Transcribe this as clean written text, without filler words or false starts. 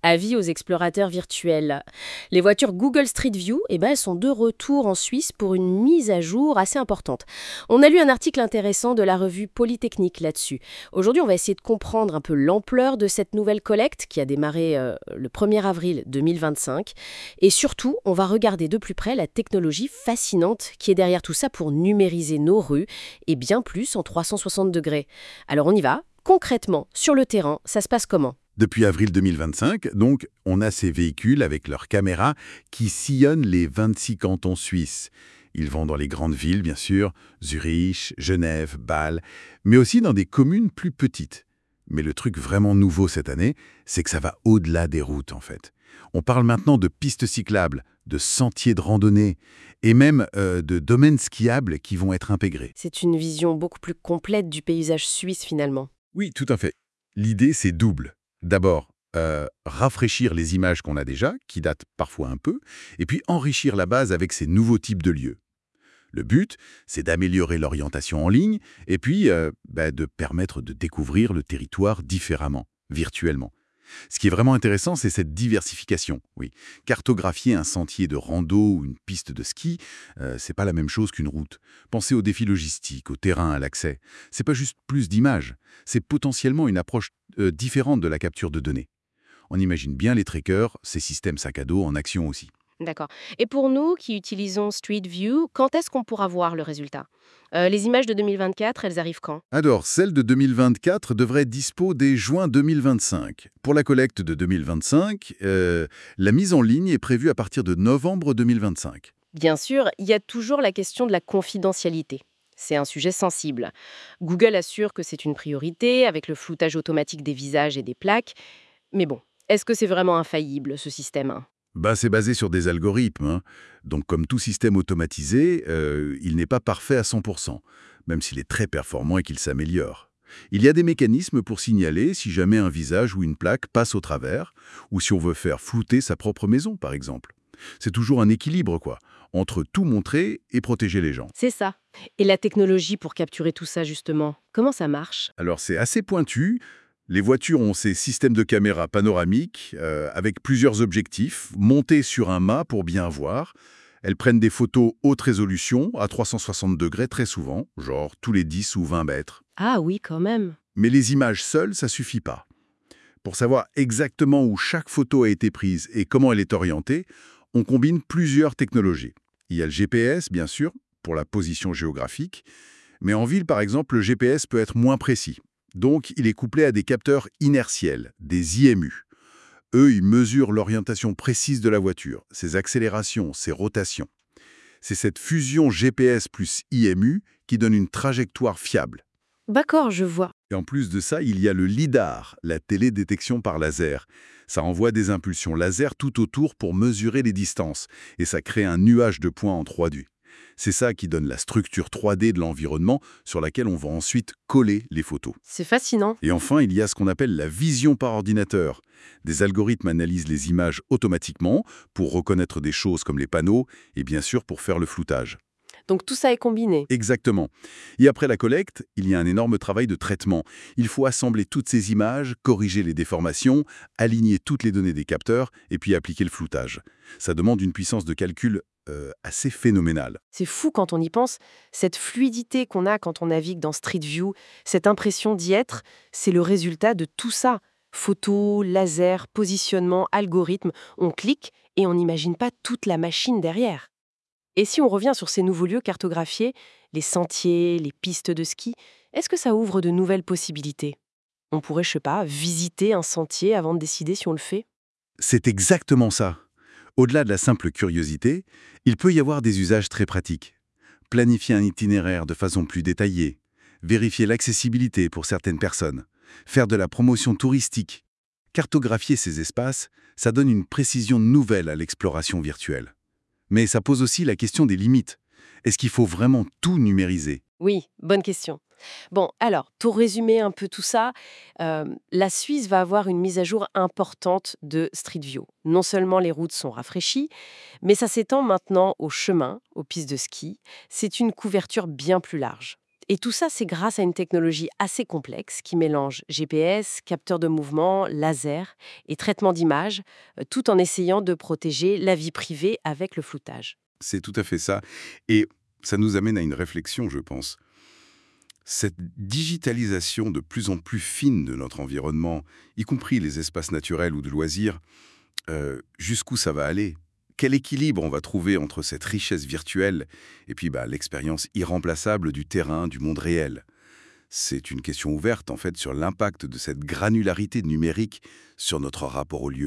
Avis aux explorateurs virtuels. Les voitures Google Street View, elles sont de retour en Suisse pour une mise à jour assez importante. On a lu un article intéressant de la revue Polytechnique là-dessus. Aujourd'hui, on va essayer de comprendre un peu l'ampleur de cette nouvelle collecte qui a démarré le 1er avril 2025. Et surtout, on va regarder de plus près la technologie fascinante qui est derrière tout ça pour numériser nos rues et bien plus en 360 degrés. Alors on y va. Concrètement, sur le terrain, ça se passe comment ? Depuis avril 2025, donc, on a ces véhicules avec leurs caméras qui sillonnent les 26 cantons suisses. Ils vont dans les grandes villes, bien sûr, Zurich, Genève, Bâle, mais aussi dans des communes plus petites. Mais le truc vraiment nouveau cette année, c'est que ça va au-delà des routes, en fait. On parle maintenant de pistes cyclables, de sentiers de randonnée et même de domaines skiables qui vont être intégrés. C'est une vision beaucoup plus complète du paysage suisse finalement. Oui, tout à fait. L'idée, c'est double. D'abord, rafraîchir les images qu'on a déjà, qui datent parfois un peu, et puis enrichir la base avec ces nouveaux types de lieux. Le but, c'est d'améliorer l'orientation en ligne et puis de permettre de découvrir le territoire différemment, virtuellement. Ce qui est vraiment intéressant, c'est cette diversification. Oui, cartographier un sentier de rando ou une piste de ski, c'est pas la même chose qu'une route. Pensez aux défis logistiques, au terrain, à l'accès. C'est pas juste plus d'images, c'est potentiellement une approche différente de la capture de données. On imagine bien les trekkers, ces systèmes sac à dos en action aussi. D'accord. Et pour nous qui utilisons Street View, quand est-ce qu'on pourra voir le résultat ? Les images de 2024, elles arrivent quand ? Alors, celle de 2024 devrait être dispo dès juin 2025. Pour la collecte de 2025, la mise en ligne est prévue à partir de novembre 2025. Bien sûr, il y a toujours la question de la confidentialité. C'est un sujet sensible. Google assure que c'est une priorité avec le floutage automatique des visages et des plaques. Mais bon, est-ce que c'est vraiment infaillible ce système ? C'est basé sur des algorithmes, hein. Donc, comme tout système automatisé, il n'est pas parfait à 100%, même s'il est très performant et qu'il s'améliore. Il y a des mécanismes pour signaler si jamais un visage ou une plaque passe au travers, ou si on veut faire flouter sa propre maison, par exemple. C'est toujours un équilibre, quoi, entre tout montrer et protéger les gens. C'est ça. Et la technologie pour capturer tout ça, justement, comment ça marche ? Alors, c'est assez pointu. Les voitures ont ces systèmes de caméras panoramiques avec plusieurs objectifs montés sur un mât pour bien voir. Elles prennent des photos haute résolution à 360 degrés très souvent, genre tous les 10 ou 20 mètres. Ah oui, quand même. Mais les images seules, ça suffit pas. Pour savoir exactement où chaque photo a été prise et comment elle est orientée, on combine plusieurs technologies. Il y a le GPS, bien sûr, pour la position géographique, mais en ville, par exemple, le GPS peut être moins précis. Donc, il est couplé à des capteurs inertiels, des IMU. Eux, ils mesurent l'orientation précise de la voiture, ses accélérations, ses rotations. C'est cette fusion GPS plus IMU qui donne une trajectoire fiable. D'accord, je vois. Et en plus de ça, il y a le LIDAR, la télédétection par laser. Ça envoie des impulsions laser tout autour pour mesurer les distances, et ça crée un nuage de points en 3D. C'est ça qui donne la structure 3D de l'environnement sur laquelle on va ensuite coller les photos. C'est fascinant. Et enfin, il y a ce qu'on appelle la vision par ordinateur. Des algorithmes analysent les images automatiquement pour reconnaître des choses comme les panneaux et bien sûr pour faire le floutage. Donc tout ça est combiné. Exactement. Et après la collecte, il y a un énorme travail de traitement. Il faut assembler toutes ces images, corriger les déformations, aligner toutes les données des capteurs et puis appliquer le floutage. Ça demande une puissance de calcul assez phénoménale. C'est fou quand on y pense. Cette fluidité qu'on a quand on navigue dans Street View, cette impression d'y être, c'est le résultat de tout ça. Photos, laser, positionnement, algorithme. On clique et on n'imagine pas toute la machine derrière. Et si on revient sur ces nouveaux lieux cartographiés, les sentiers, les pistes de ski, est-ce que ça ouvre de nouvelles possibilités ? On pourrait, je sais pas, visiter un sentier avant de décider si on le fait ? C'est exactement ça. Au-delà de la simple curiosité, il peut y avoir des usages très pratiques. Planifier un itinéraire de façon plus détaillée, vérifier l'accessibilité pour certaines personnes, faire de la promotion touristique. Cartographier ces espaces, ça donne une précision nouvelle à l'exploration virtuelle. Mais ça pose aussi la question des limites. Est-ce qu'il faut vraiment tout numériser ? Oui, bonne question. Bon, alors, pour résumer un peu tout ça, la Suisse va avoir une mise à jour importante de Street View. Non seulement les routes sont rafraîchies, mais ça s'étend maintenant aux chemins, aux pistes de ski. C'est une couverture bien plus large. Et tout ça, c'est grâce à une technologie assez complexe qui mélange GPS, capteur de mouvement, laser et traitement d'images, tout en essayant de protéger la vie privée avec le floutage. C'est tout à fait ça. Et ça nous amène à une réflexion, je pense. Cette digitalisation de plus en plus fine de notre environnement, y compris les espaces naturels ou de loisirs, jusqu'où ça va aller? Quel équilibre on va trouver entre cette richesse virtuelle et puis l'expérience irremplaçable du terrain, du monde réel? C'est une question ouverte, en fait, sur l'impact de cette granularité numérique sur notre rapport au lieu.